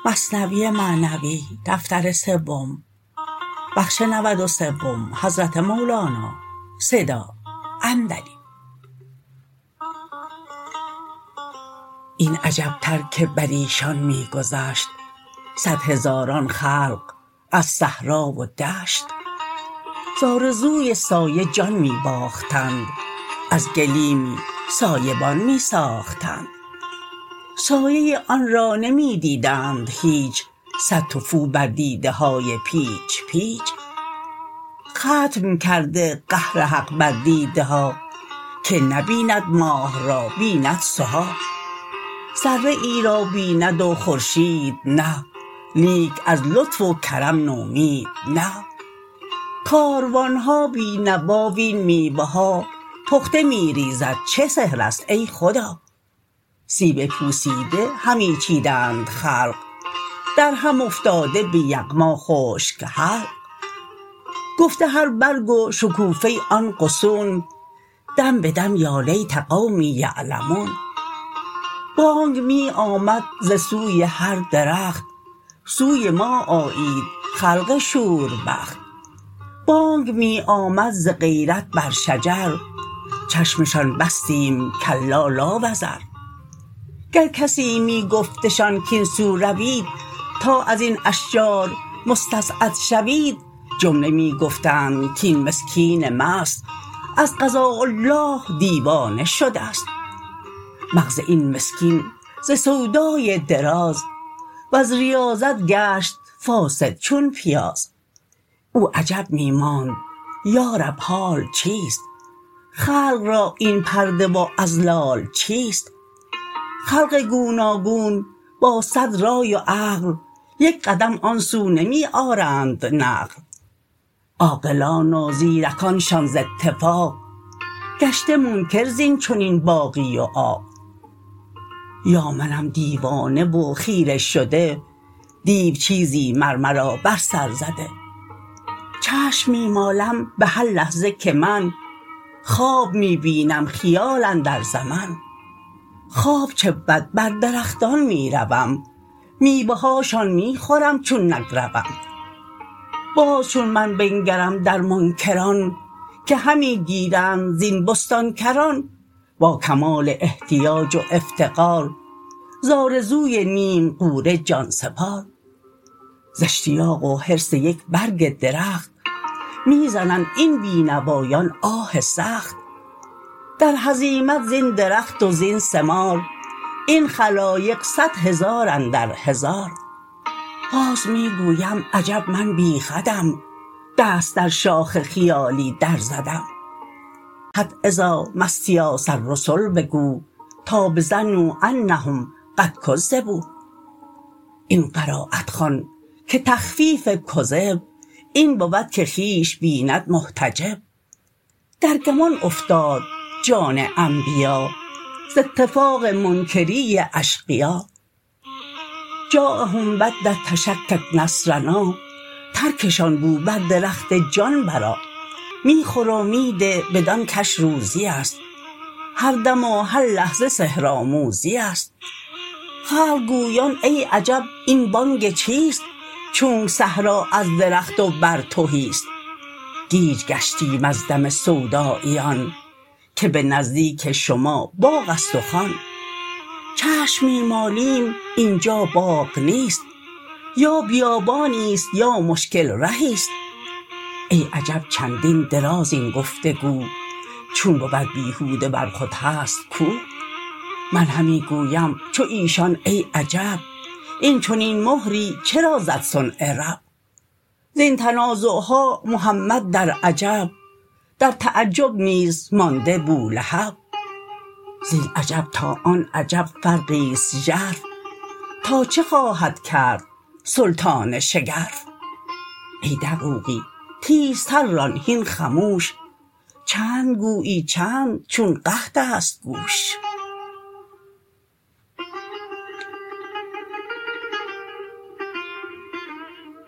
مثنوی معنوی دفتر سوم بخش 93 حضرت مولانا صدا اندلی. این عجبتر که بر ایشان می گذشت 100 هزاران خلق از صحرا و دشت. ز آرزوی سایه جان می باختند، از گلیمی سایبان می ساختند. سایه آن را نمی دیدند هیچ، 100 تفو بر دیده های پیچ پیچ. ختم کرده قهر حق بر دیده ها، که نبیند ماه را بیند سها. ذره ای را بیند و خورشید نه، لیک از لطف و کرم نومید نه. کاروان ها بی نوا وین میوه ها، پخته می ریزد چه سحرست ای خدا. سیب پوسیده همی چیدند خلق، در هم افتاده به یغما خشک حلق. گفته هر برگ و شکوفه آن غصون، دم به دم یا لیت قومی یعلمون. بانگ می آمد ز سوی هر درخت، سوی ما آیید خلق شوربخت. بانگ می آمد ز غیرت بر شجر، چشمشان بستیم کلا لا وزر. گر کسی می گفتشان کین سو روید، تا ازین اشجار مستصعد شوید. جمله می گفتند کین مسکین مست، از قضاء الله دیوانه شدست. مغز این مسکین ز سودای دراز، وز ریاضت گشت فاسد چون پیاز. او عجب می ماند یارب حال چیست، خلق را این پرده و اضلال چیست. خلق گوناگون با 100 رای و عقل، یک قدم آن سو نمی آرند نقل. عاقلان و زیرکانشان ز اتفاق، گشته منکر زین چنین باغی و عاق. یا منم دیوانه و خیره شده، دیو چیزی مر مرا بر سر زده. چشم می مالم به هر لحظه که من، خواب می بینم خیال اندر زمن. خواب چه بود بر درختان می روم، میوه هاشان می خورم چون نگروم. باز چون من بنگرم در منکران، که همی گیرند زین بستان کران. با کمال احتیاج و افتقار، ز آرزوی نیم غوره جان سپار. ز اشتیاق و حرص یک برگ درخت، می زنند این بی نوایان آه سخت. در هزیمت زین درخت و زین ثمار، این خلایق 100 هزار اندر هزار. باز می گویم عجب من بی خودم، دست در شاخ خیالی در زدم. حتی اذا ما استیأس الرسل بگو، تا بظنوا انهم قد کذبوا. این قرایت خوان که تخفیف کذب، این بود که خویش بیند محتجب. در گمان افتاد جان انبیا، ز اتفاق منکری اشقیا. جاءهم بعد التشکک نصرنا، ترکشان گو بر درخت جان برآ. می خور و می ده بدان کش روزی است، هر دم و هر لحظه سحرآموزی است. خلق گویان ای عجب این بانگ چیست، چونک صحرا از درخت و بر تهیست. گیج گشتیم از دم سوداییان، که به نزدیک شما باغست و خان. چشم می مالیم اینجا باغ نیست، یا بیابانیست یا مشکل رهیست. ای عجب چندین دراز این گفتگو، چون بود بیهوده بر خود هست کو. من همی گویم چو ایشان ای عجب، این چنین مهری چرا زد صنع رب. زین تنازعها محمد در عجب، در تعجب نیز مانده بولهب. زین عجب تا آن عجب فرقیست ژرف، تا چه خواهد کرد سلطان شگرف. ای دقوقی تیزتر ران هین خموش، چند گویی چند چون قحط است گوش.